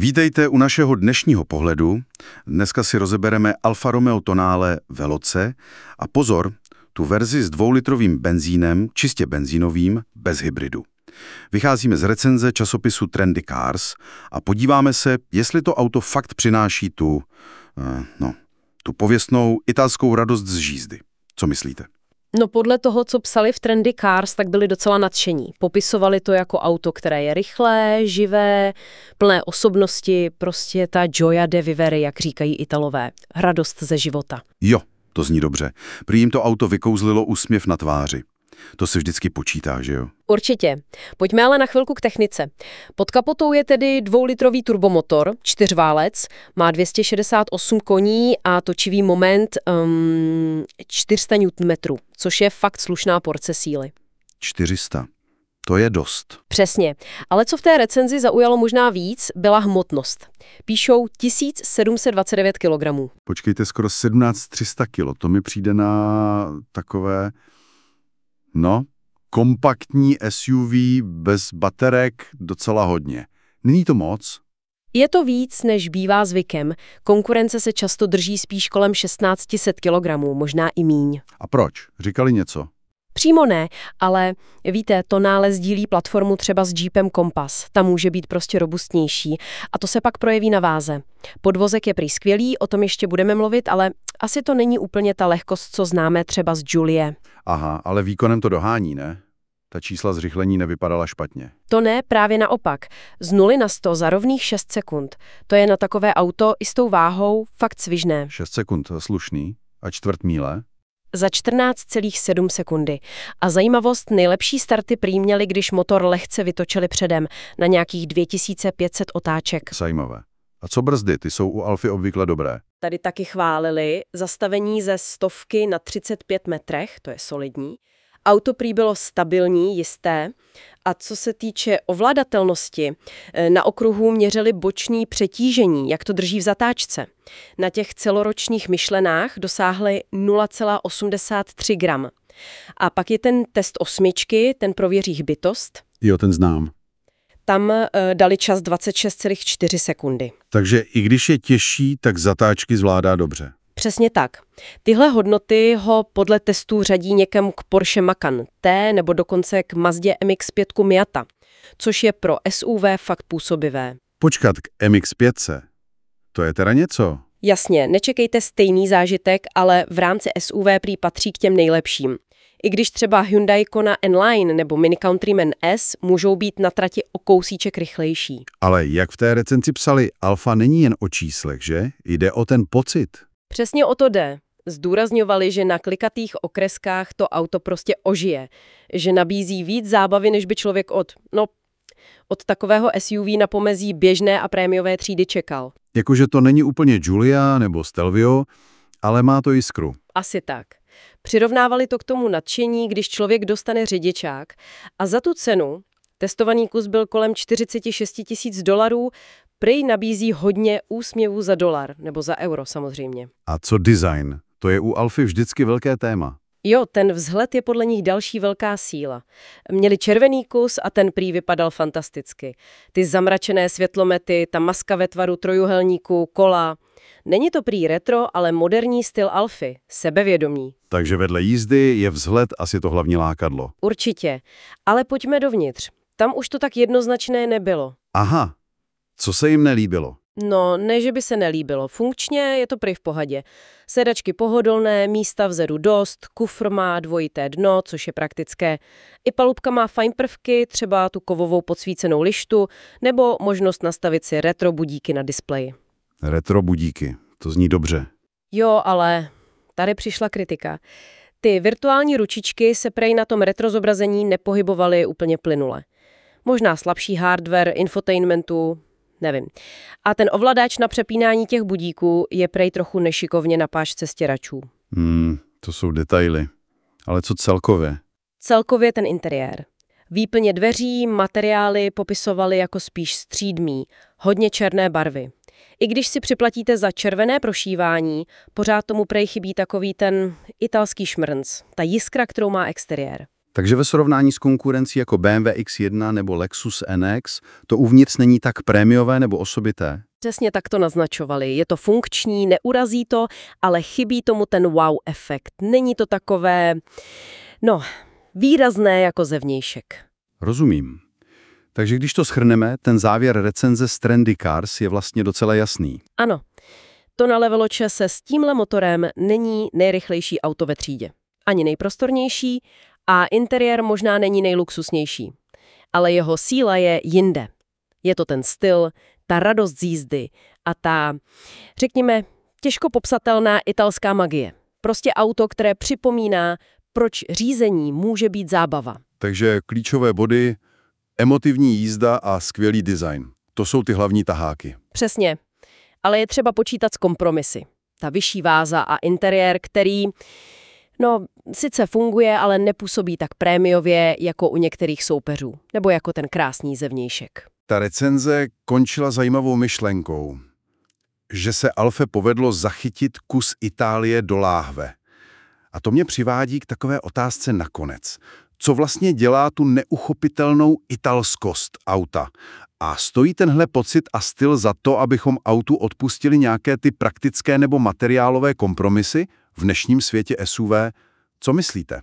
Vítejte u našeho dnešního pohledu. Dneska si rozebereme Alfa Romeo Tonale Veloce a pozor, tu verzi s 2litrovým benzínem, čistě benzínovým, bez hybridu. Vycházíme z recenze časopisu Trendy Cars a podíváme se, jestli to auto fakt přináší tu pověstnou italskou radost z jízdy. Co myslíte? No podle toho, co psali v Trendy Cars, tak byli docela nadšení. Popisovali to jako auto, které je rychlé, živé, plné osobnosti, prostě ta gioia de vivere, jak říkají Italové. Radost ze života. Jo, to zní dobře. Prý jim to auto vykouzlilo úsměv na tváři. To se vždycky počítá, že jo? Určitě. Pojďme ale na chvilku k technice. Pod kapotou je tedy 2litrový turbomotor, 4válec, má 268 koní a točivý moment 400 Nm, což je fakt slušná porce síly. 400. To je dost. Přesně. Ale co v té recenzi zaujalo možná víc, byla hmotnost. Píšou 1729 kg. Počkejte, skoro 1700 kg. To mi přijde na takové... kompaktní SUV bez baterek docela hodně. Není to moc? Je to víc, než bývá zvykem. Konkurence se často drží spíš kolem 1600 kg, možná i míň. A proč? Říkali něco? Přímo ne, ale víte, Tonale sdílí platformu třeba s Jeepem Compass. Ta může být prostě robustnější a to se pak projeví na váze. Podvozek je prý skvělý, o tom ještě budeme mluvit, ale asi to není úplně ta lehkost, co známe třeba z Giulie. Aha, ale výkonem to dohání, ne? Ta čísla zrychlení nevypadala špatně. To ne, právě naopak. Z 0 na 100 za rovných 6 sekund. To je na takové auto i s tou váhou fakt svižné. 6 sekund, slušný. A čtvrt míle? Za 14,7 sekundy. A zajímavost, nejlepší starty prý měli, když motor lehce vytočili předem na nějakých 2500 otáček. Zajímavé. A co brzdy? Ty jsou u Alfy obvykle dobré. Tady taky chválili zastavení ze 100 na 35 metrech, to je solidní. Auto prý bylo stabilní, jisté. A co se týče ovladatelnosti, na okruhu měřili boční přetížení, jak to drží v zatáčce. Na těch celoročních myšlenách dosáhly 0,83 gram. A pak je ten test 8, ten prověří hbitost. Jo, ten znám. Tam dali čas 26,4 sekundy. Takže i když je těžší, tak zatáčky zvládá dobře. Přesně tak. Tyhle hodnoty ho podle testů řadí někam k Porsche Macan T nebo dokonce k Mazdě MX-5 Miata, což je pro SUV fakt působivé. Počkat, k MX-5, to je teda něco? Jasně, nečekejte stejný zážitek, ale v rámci SUV prý patří k těm nejlepším. I když třeba Hyundai Kona N-Line nebo Mini Countryman S můžou být na trati o kousíček rychlejší. Ale jak v té recenzi psali, Alfa není jen o číslech, že? Jde o ten pocit. Přesně o to jde. Zdůrazňovali, že na klikatých okreskách to auto prostě ožije, že nabízí víc zábavy, než by člověk od takového SUV na pomezí běžné a prémiové třídy čekal. Jakože to není úplně Giulia nebo Stelvio, ale má to jiskru. Asi tak. Přirovnávali to k tomu nadšení, když člověk dostane řidičák a za tu cenu, testovaný kus byl kolem $46 000, prý nabízí hodně úsměvů za dolar, nebo za euro samozřejmě. A co design? To je u Alfy vždycky velké téma. Jo, ten vzhled je podle nich další velká síla. Měli červený kus a ten prý vypadal fantasticky. Ty zamračené světlomety, ta maska ve tvaru trojuhelníku, kola. Není to prý retro, ale moderní styl Alfy, sebevědomí. Takže vedle jízdy je vzhled asi to hlavní lákadlo. Určitě. Ale pojďme dovnitř. Tam už to tak jednoznačné nebylo. Aha. Co se jim nelíbilo? No, ne, že by se nelíbilo. Funkčně je to prý v pohodě. Sedačky pohodlné, místa vzadu dost, kufr má dvojité dno, což je praktické. I palubka má fajn prvky, třeba tu kovovou podsvícenou lištu, nebo možnost nastavit si retro budíky na displeji. Retro budíky, to zní dobře. Jo, ale tady přišla kritika. Ty virtuální ručičky se prej na tom retro zobrazení nepohybovaly úplně plynule. Možná slabší hardware, infotainmentu, nevím. A ten ovladač na přepínání těch budíků je prej trochu nešikovně na pášce stěračů. To jsou detaily. Ale co celkově? Celkově ten interiér. Výplně dveří, materiály popisovali jako spíš střídmý, hodně černé barvy. I když si připlatíte za červené prošívání, pořád tomu prej chybí takový ten italský šmrnc, ta jiskra, kterou má exteriér. Takže ve srovnání s konkurencí jako BMW X1 nebo Lexus NX, to uvnitř není tak prémiové nebo osobité? Přesně tak to naznačovali. Je to funkční, neurazí to, ale chybí tomu ten wow efekt. Není to takové, výrazné jako zevnějšek. Rozumím. Takže když to shrneme, ten závěr recenze z Trendy Cars je vlastně docela jasný. Ano, to na Leveloče s tímhle motorem není nejrychlejší auto ve třídě. Ani nejprostornější a interiér možná není nejluxusnější. Ale jeho síla je jinde. Je to ten styl, ta radost z jízdy a ta, řekněme, těžko popsatelná italská magie. Prostě auto, které připomíná, proč řízení může být zábava. Takže klíčové body, emotivní jízda a skvělý design. To jsou ty hlavní taháky. Přesně. Ale je třeba počítat s kompromisy. Ta vyšší váza a interiér, který, sice funguje, ale nepůsobí tak prémiově jako u některých soupeřů. Nebo jako ten krásný zevnějšek. Ta recenze končila zajímavou myšlenkou, že se Alfě povedlo zachytit kus Itálie do láhve. A to mě přivádí k takové otázce nakonec. Co vlastně dělá tu neuchopitelnou italskost auta? A stojí tenhle pocit a styl za to, abychom autu odpustili nějaké ty praktické nebo materiálové kompromisy v dnešním světě SUV? Co myslíte?